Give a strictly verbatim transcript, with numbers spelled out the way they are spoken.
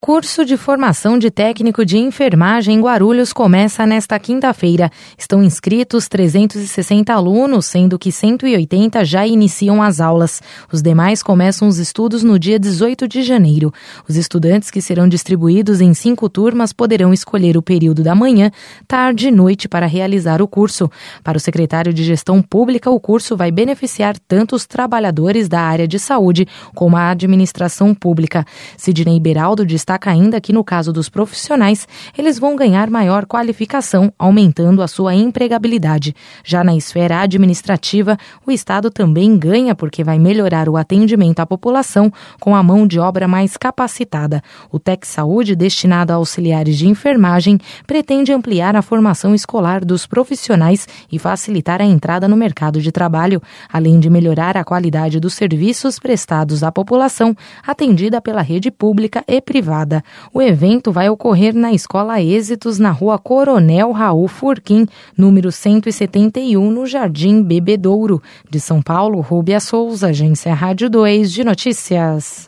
Curso de formação de técnico de enfermagem em Guarulhos começa nesta quinta-feira. Estão inscritos trezentos e sessenta alunos, sendo que cento e oitenta já iniciam as aulas. Os demais começam os estudos no dia dezoito de janeiro. Os estudantes, que serão distribuídos em cinco turmas, poderão escolher o período da manhã, tarde e noite para realizar o curso. Para o secretário de Gestão Pública, o curso vai beneficiar tanto os trabalhadores da área de saúde como a administração pública. Sidney Beraldo destaca ainda que, no caso dos profissionais, eles vão ganhar maior qualificação, aumentando a sua empregabilidade. Já na esfera administrativa, o Estado também ganha porque vai melhorar o atendimento à população com a mão de obra mais capacitada. O Tec Saúde, destinado a auxiliares de enfermagem, pretende ampliar a formação escolar dos profissionais e facilitar a entrada no mercado de trabalho, além de melhorar a qualidade dos serviços prestados à população atendida pela rede pública e privada. O evento vai ocorrer na Escola Êxitos, na Rua Coronel Raul Furquim, número cento e setenta e um, no Jardim Bebedouro. De São Paulo, Rúbia Souza, Agência Rádio dois de Notícias.